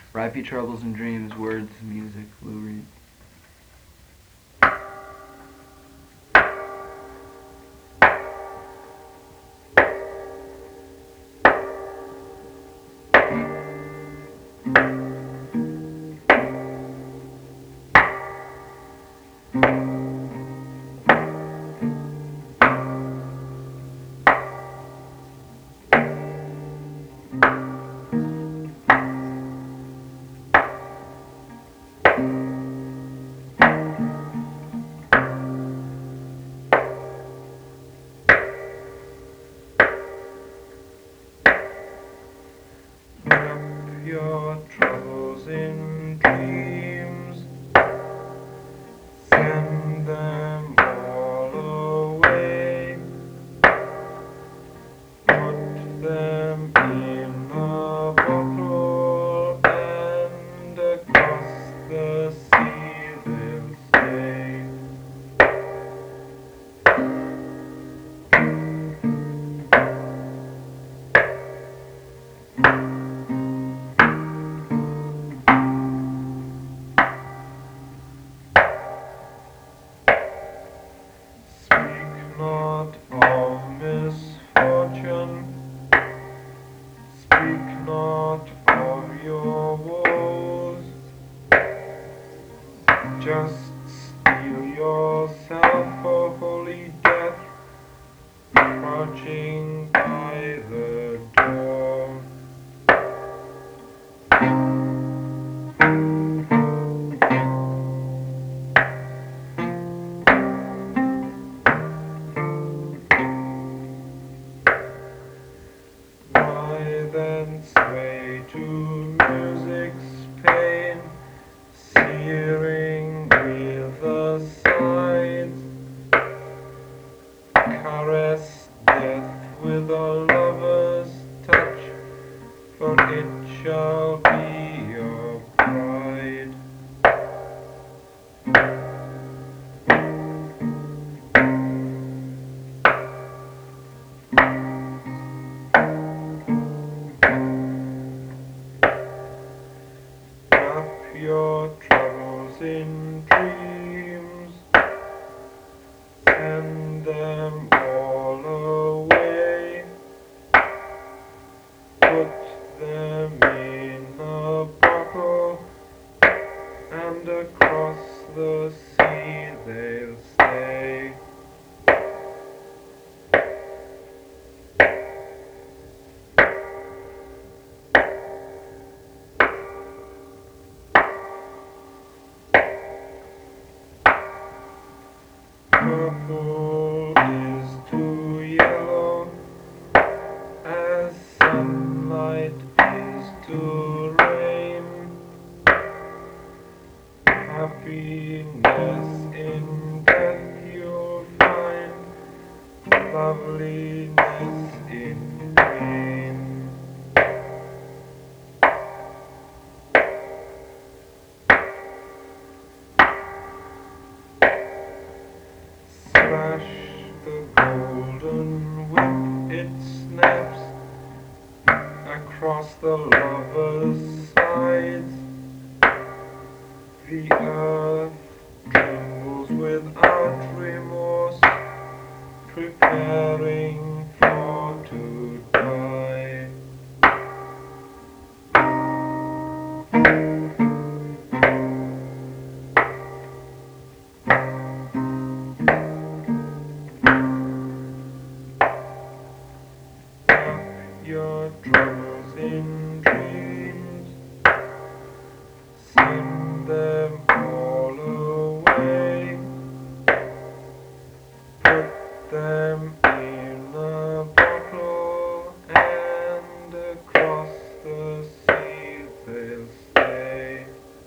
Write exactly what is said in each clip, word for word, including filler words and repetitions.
Ripe troubles and dreams, words, music, Lou Reed. Wrap your troubles in dreams, send them all away, put them in a bottle, and across the sea they'll stay. Speak not of misfortune, speak not of your woes, just steel yourself for holy death, crouching by the door. Why then sway to music's pain, searing with the sides? Caress death with a lover's touch, for it shall be your pride. Wrap your troubles in dreams, send them all away, put them in a bottle, and across the sea they'll stay. Purple is to yellow as sunlight is to rain. Happiness in death you'll find, loveliness in pain. Slash the golden whip, it snaps across the lover's sides. The earth trembles without remorse, preparing for to die. Wrap your troubles in dreams, send them all away, put them in a bottle, and across the sea they'll stay.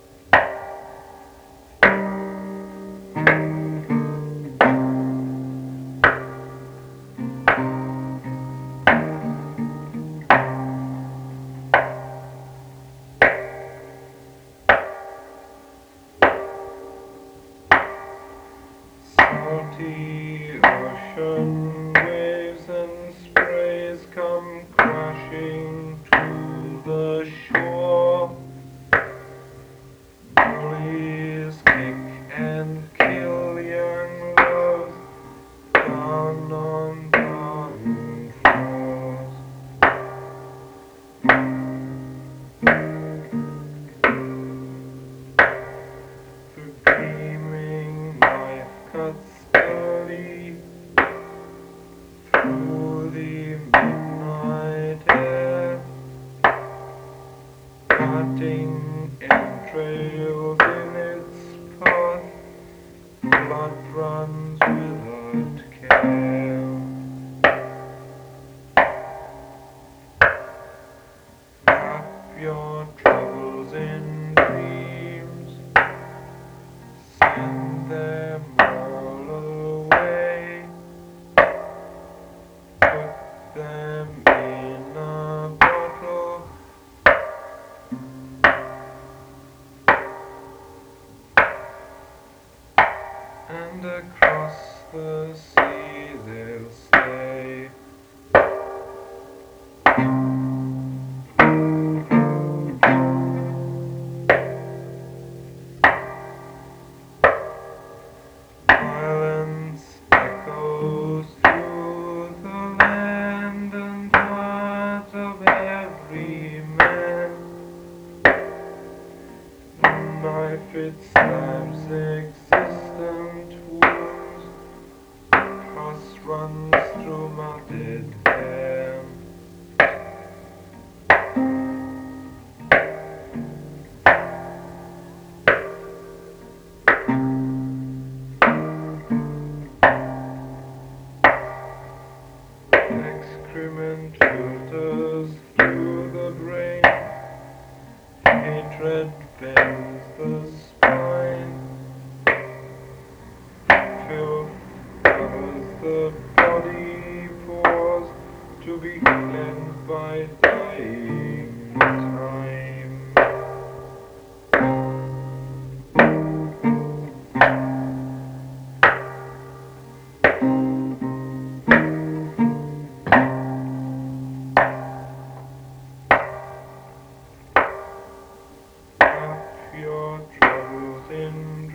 Salty ocean waves and sprays come crashing to the shore. cutting entrails in its path, blood runs without care. Wrap your troubles in dreams, send them all away, put them in a bottle, and across the sea they'll stay. Silence echoes through the land and heart of every man. The knife it stabs existent wounds, pus runs through matted hair. Excrement filters through the brain, hatred bends the spine, filth covers the body, pores to be cleansed by dying time. Wrap your troubles in